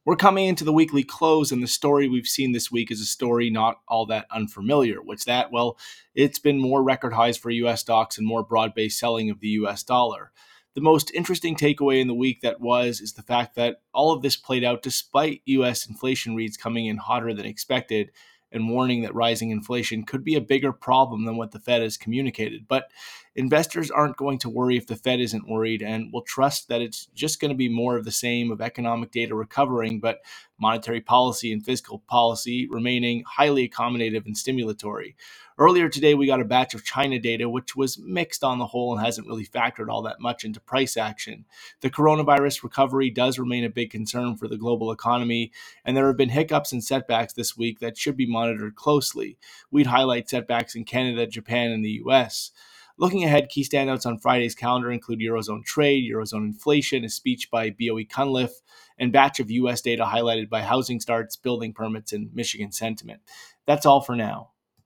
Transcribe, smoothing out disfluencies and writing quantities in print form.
We're coming into the weekly close, and the story we've seen this week is a story not all that unfamiliar. What's that? Well, it's been more record highs for US stocks and more broad based selling of the US dollar. The most interesting takeaway in the week is the fact that all of this played out despite US inflation reads coming in hotter than expected and warning that rising inflation could be a bigger problem than what the Fed has communicated. But investors aren't going to worry if the Fed isn't worried and will trust that it's just going to be more of the same of economic data recovering, but monetary policy and fiscal policy remaining highly accommodative and stimulatory. Earlier today, we got a batch of China data, which was mixed on the whole and hasn't really factored all that much into price action. The coronavirus recovery does remain a big concern for the global economy, and there have been hiccups and setbacks this week that should be monitored closely. We'd highlight setbacks in Canada, Japan, and the US. Looking ahead, key standouts on Friday's calendar include Eurozone trade, Eurozone inflation, a speech by BOE Cunliffe, and batch of US data highlighted by housing starts, building permits, and Michigan sentiment. That's all for now.